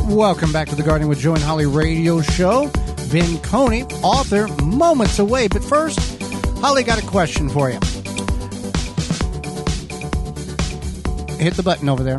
Welcome back to the Gardening with Joe and Holly radio show. Ben Coney, author, moments away. But first, Holly got a question for you. Hit the button over there.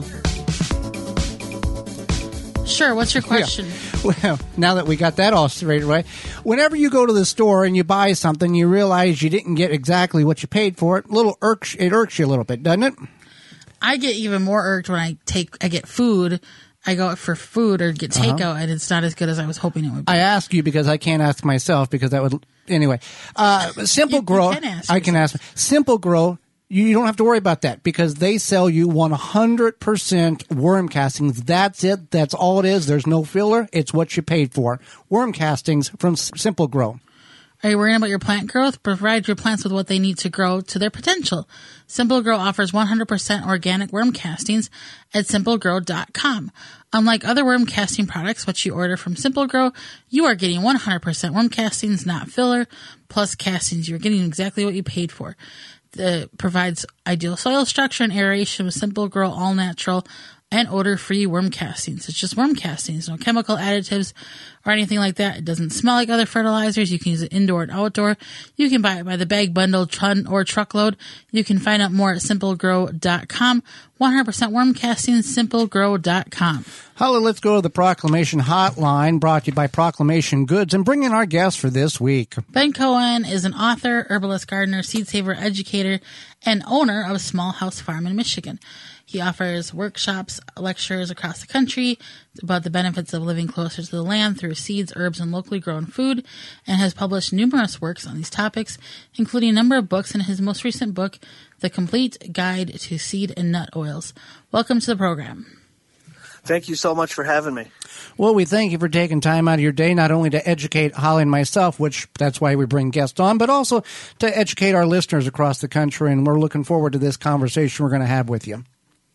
Sure, what's your question? Yeah. Well, now that we got that all straight away, whenever you go to the store and you buy something, you realize you didn't get exactly what you paid for it. It irks you a little bit, doesn't it? I get even more irked when I get food. I go for food or get takeout, and it's not as good as I was hoping it would be. I ask you because I can't ask myself because that would anyway. Simple Grow. I can ask. Simple Grow. You don't have to worry about that because they sell you 100% worm castings. That's it. That's all it is. There's no filler. It's what you paid for. Worm castings from Simple Grow. Are you worrying about your plant growth? Provide your plants with what they need to grow to their potential. Simple Grow offers 100% organic worm castings at simplegrow.com. Unlike other worm casting products, which you order from Simple Grow, you are getting 100% worm castings, not filler, plus castings. You're getting exactly what you paid for. It provides ideal soil structure and aeration with Simple Grow all natural and odor-free worm castings. It's just worm castings, no chemical additives or anything like that. It doesn't smell like other fertilizers. You can use it indoor and outdoor. You can buy it by the bag, bundle, ton, or truckload. You can find out more at simplegrow.com. 100% worm castings, simplegrow.com. Holly, let's go to the Proclamation Hotline, brought to you by Proclamation Goods, and bring in our guest for this week. Ben Cohen is an author, herbalist, gardener, seed saver, educator, and owner of a small house farm in Michigan. He offers workshops, lectures across the country about the benefits of living closer to the land through seeds, herbs, and locally grown food, and has published numerous works on these topics, including a number of books in his most recent book, The Complete Guide to Seed and Nut Oils. Welcome to the program. Thank you so much for having me. Well, we thank you for taking time out of your day, not only to educate Holly and myself, which that's why we bring guests on, but also to educate our listeners across the country, and we're looking forward to this conversation we're going to have with you.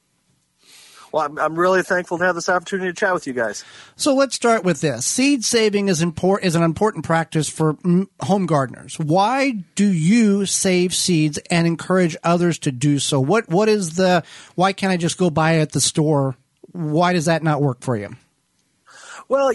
Well, I'm really thankful to have this opportunity to chat with you guys. So let's start with this. Seed saving is an important practice for home gardeners. Why do you save seeds and encourage others to do so? Why can't I just go buy it at the store? Why does that not work for you? Well,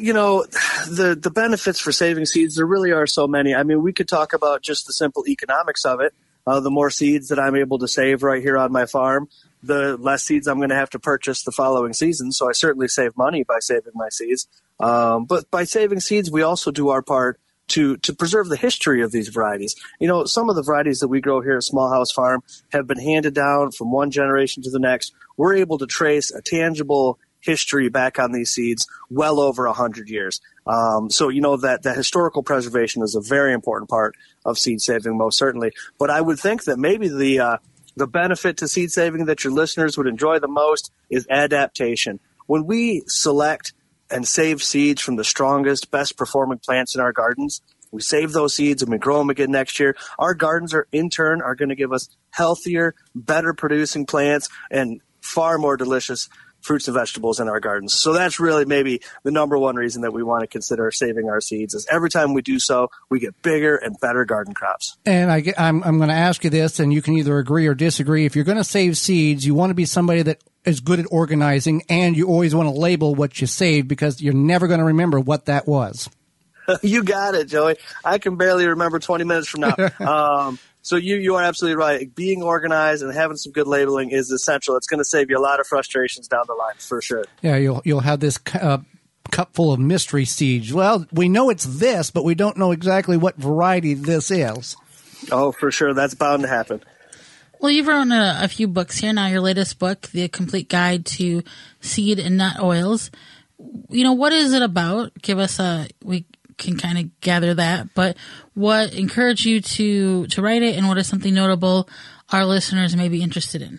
the benefits for saving seeds, there really are so many. I mean, we could talk about just the simple economics of it. The more seeds that I'm able to save right here on my farm, the less seeds I'm going to have to purchase the following season. So I certainly save money by saving my seeds. But by saving seeds, we also do our part to preserve the history of these varieties. Some of the varieties that we grow here at Small House Farm have been handed down from one generation to the next. We're able to trace a tangible history back on these seeds well over 100 years. So that historical preservation is a very important part of seed saving, most certainly. But I would think that maybe the benefit to seed saving that your listeners would enjoy the most is adaptation. When we select and save seeds from the strongest, best performing plants in our gardens, we save those seeds and we grow them again next year. Our gardens are going to give us healthier, better producing plants and far more delicious fruits and vegetables in our gardens. So that's really maybe the number one reason that we want to consider saving our seeds is every time we do so, we get bigger and better garden crops. And I'm going to ask you this, and you can either agree or disagree. If you're going to save seeds, you want to be somebody that is good at organizing, and you always want to label what you saved because you're never going to remember what that was. You got it, Joey. I can barely remember 20 minutes from now. So you are absolutely right. Being organized and having some good labeling is essential. It's going to save you a lot of frustrations down the line, for sure. Yeah, you'll have this cup full of mystery seeds. Well, we know it's this, but we don't know exactly what variety this is. Oh, for sure. That's bound to happen. Well, you've written a few books here. Now, your latest book, The Complete Guide to Seed and Nut Oils. What is it about? Give us we can kind of gather that, but what encouraged you to write it, and what is something notable our listeners may be interested in?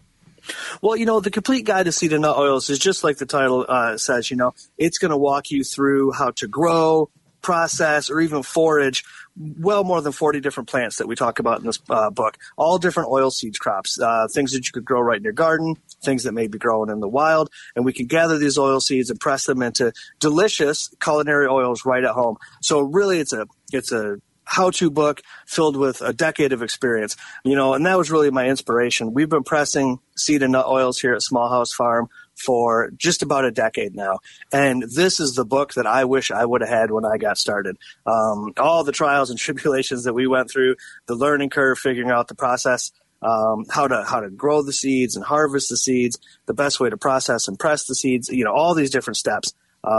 Well, the Complete Guide to Seed and Nut Oils is just like the title says, it's going to walk you through how to grow, process, or even forage well more than 40 different plants that we talk about in this book, all different oil seeds crops, things that you could grow right in your garden, things that may be growing in the wild, and we can gather these oil seeds and press them into delicious culinary oils right at home. So really it's a how-to book filled with a decade of experience, and that was really my inspiration. We've been pressing seed and nut oils here at Small House Farm for just about a decade now. And this is the book that I wish I would have had when I got started. All the trials and tribulations that we went through, the learning curve, figuring out the process, how to grow the seeds and harvest the seeds, the best way to process and press the seeds, all these different steps.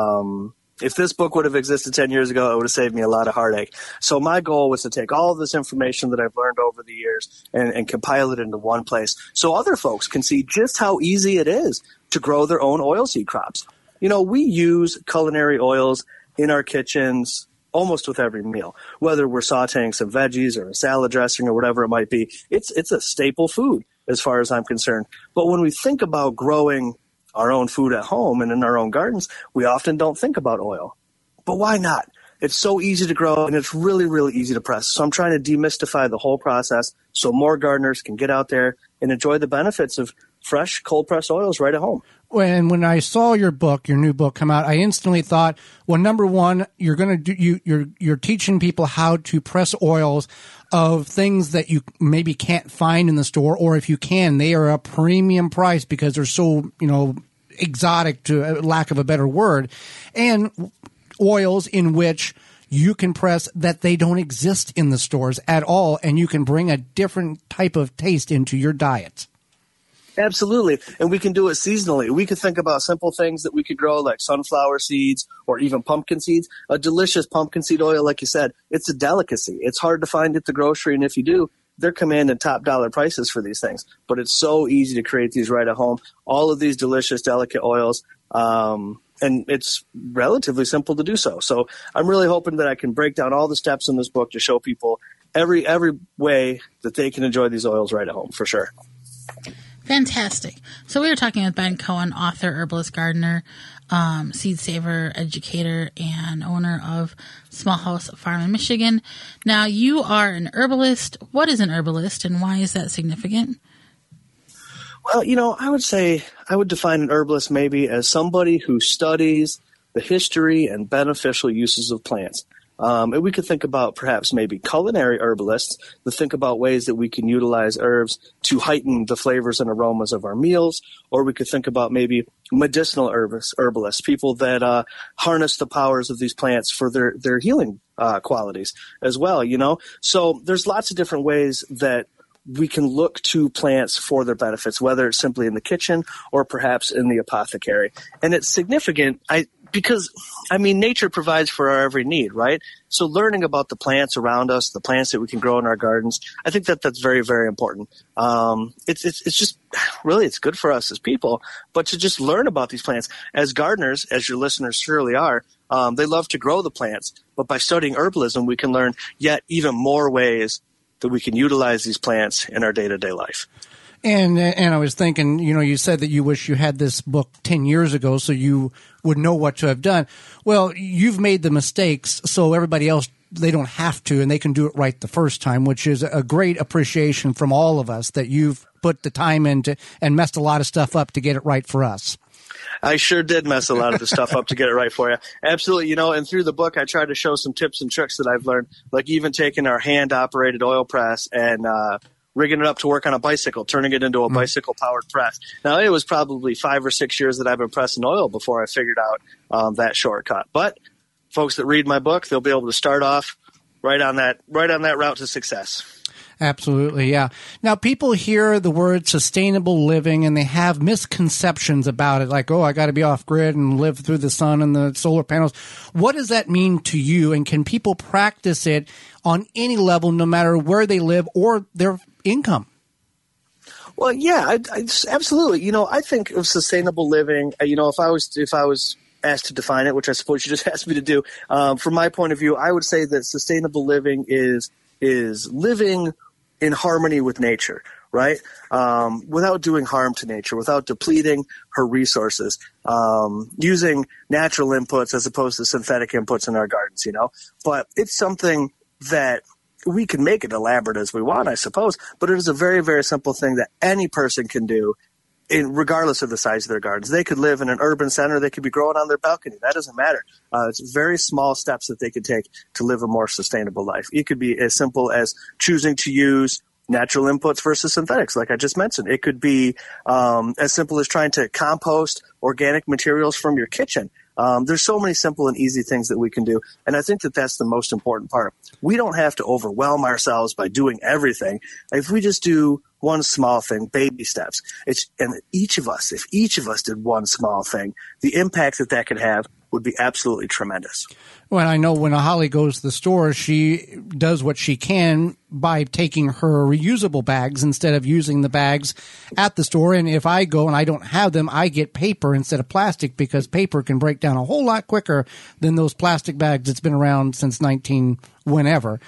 If this book would have existed 10 years ago, it would have saved me a lot of heartache. So my goal was to take all of this information that I've learned over the years and compile it into one place so other folks can see just how easy it is to grow their own oilseed crops. We use culinary oils in our kitchens almost with every meal, whether we're sauteing some veggies or a salad dressing or whatever it might be. It's a staple food as far as I'm concerned. But when we think about growing our own food at home and in our own gardens, we often don't think about oil. But why not? It's so easy to grow and it's really, really easy to press. So I'm trying to demystify the whole process so more gardeners can get out there and enjoy the benefits of fresh cold pressed oils right at home. When I saw your new book come out, I instantly thought, well, number one, you're going to do, you're teaching people how to press oils of things that you maybe can't find in the store, or if you can, they are a premium price because they're so, exotic, to lack of a better word, and oils in which you can press that they don't exist in the stores at all, and you can bring a different type of taste into your diet. Absolutely. And we can do it seasonally. We could think about simple things that we could grow like sunflower seeds or even pumpkin seeds. A delicious pumpkin seed oil, like you said, it's a delicacy. It's hard to find at the grocery. And if you do, they're commanding top dollar prices for these things. But it's so easy to create these right at home. All of these delicious, delicate oils. And it's relatively simple to do so. So I'm really hoping that I can break down all the steps in this book to show people every way that they can enjoy these oils right at home, for sure. Fantastic. So we were talking with Ben Cohen, author, herbalist, gardener, seed saver, educator, and owner of Small House Farm in Michigan. Now, you are an herbalist. What is an herbalist, and why is that significant? Well, I would define an herbalist maybe as somebody who studies the history and beneficial uses of plants. And we could think about perhaps maybe culinary herbalists to think about ways that we can utilize herbs to heighten the flavors and aromas of our meals. Or we could think about maybe medicinal herbalists, people that harness the powers of these plants for their healing qualities as well, So there's lots of different ways that we can look to plants for their benefits, whether it's simply in the kitchen or perhaps in the apothecary. And it's significant because nature provides for our every need, right? So learning about the plants around us, the plants that we can grow in our gardens, I think that's very, very important. It's just really, it's good for us as people, but to just learn about these plants as gardeners, as your listeners surely are, they love to grow the plants, but by studying herbalism, we can learn yet even more ways that we can utilize these plants in our day-to-day life. And I was thinking, you said that you wish you had this book 10 years ago so you would know what to have done. Well, you've made the mistakes, so everybody else, they don't have to, and they can do it right the first time, which is a great appreciation from all of us that you've put the time into and messed a lot of stuff up to get it right for us. I sure did mess a lot of the stuff up to get it right for you. Absolutely. And through the book, I try to show some tips and tricks that I've learned, like even taking our hand-operated oil press and rigging it up to work on a bicycle, turning it into a bicycle-powered press. Now, it was probably 5 or 6 years that I've been pressing oil before I figured out that shortcut. But folks that read my book, they'll be able to start off right on that route to success. Absolutely, yeah. Now, people hear the word sustainable living and they have misconceptions about it, like, I got to be off-grid and live through the sun and the solar panels. What does that mean to you, and can people practice it on any level, no matter where they live or their income? Well, yeah, I absolutely. I think of sustainable living, if I was asked to define it, which I suppose you just asked me to do, from my point of view, I would say that sustainable living is living in harmony with nature, right? Without doing harm to nature, without depleting her resources, using natural inputs as opposed to synthetic inputs in our gardens, But it's something that we can make it elaborate as we want, I suppose, but it is a very, very simple thing that any person can do regardless of the size of their gardens. They could live in an urban center. They could be growing on their balcony. That doesn't matter. It's very small steps that they could take to live a more sustainable life. It could be as simple as choosing to use natural inputs versus synthetics, like I just mentioned. It could be as simple as trying to compost organic materials from your kitchen. There's so many simple and easy things that we can do, and I think that that's the most important part. We don't have to overwhelm ourselves by doing everything. If we just do one small thing, baby steps, if each of us did one small thing, the impact that could have would be absolutely tremendous. Well, I know when Holly goes to the store, she does what she can by taking her reusable bags instead of using the bags at the store. And if I go and I don't have them, I get paper instead of plastic, because paper can break down a whole lot quicker than those plastic bags that's been around since whenever.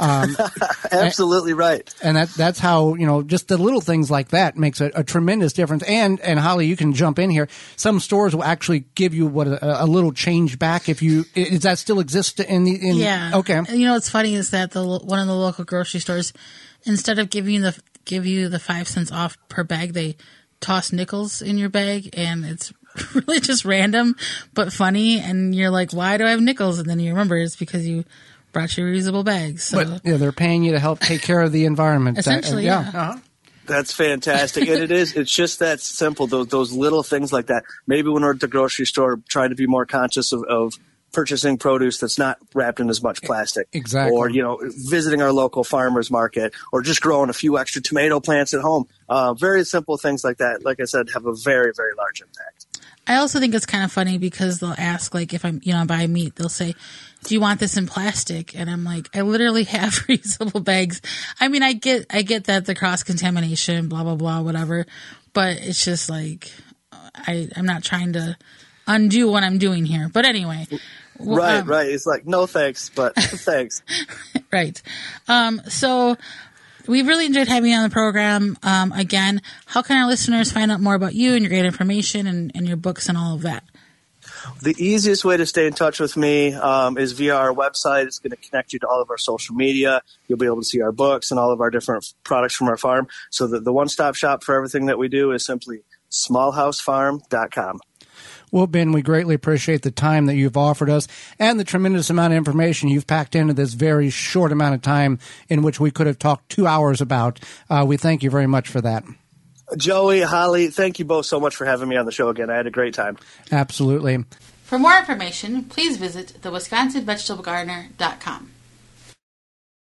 Absolutely right. And that's how, just the little things like that makes a tremendous difference. And Holly, you can jump in here. Some stores will actually give you a little change back if you, does that still exist yeah. Okay. What's funny is that one of the local grocery stores, instead of give you the 5 cents off per bag, they toss nickels in your bag, and it's really just random but funny. And you're like, why do I have nickels? And then you remember it's because you brought your reusable bags. So. But they're paying you to help take care of the environment. Essentially, yeah. Uh-huh. That's fantastic. And it's just that simple, those little things like that. Maybe when we're at the grocery store, trying to be more conscious of purchasing produce that's not wrapped in as much plastic. Exactly. Or, visiting our local farmer's market, or just growing a few extra tomato plants at home. Very simple things like that, like I said, have a very, very large impact. I also think it's kind of funny because they'll ask, like, if I'm, buy meat, they'll say, do you want this in plastic? And I'm like, I literally have reusable bags. I mean, I get that the cross contamination, blah, blah, blah, whatever. But it's just like, I'm not trying to undo what I'm doing here. But anyway. Right. It's like, no thanks, but thanks. Right. So we've really enjoyed having you on the program. Again, how can our listeners find out more about you and your great information and your books and all of that? The easiest way to stay in touch with me is via our website. It's going to connect you to all of our social media. You'll be able to see our books and all of our different products from our farm. So the one-stop shop for everything that we do is simply smallhousefarm.com. Well, Ben, we greatly appreciate the time that you've offered us and the tremendous amount of information you've packed into this very short amount of time in which we could have talked 2 hours about. We thank you very much for that. Joey, Holly, thank you both so much for having me on the show again. I had a great time. Absolutely. For more information, please visit thewisconsinvegetablegardener.com.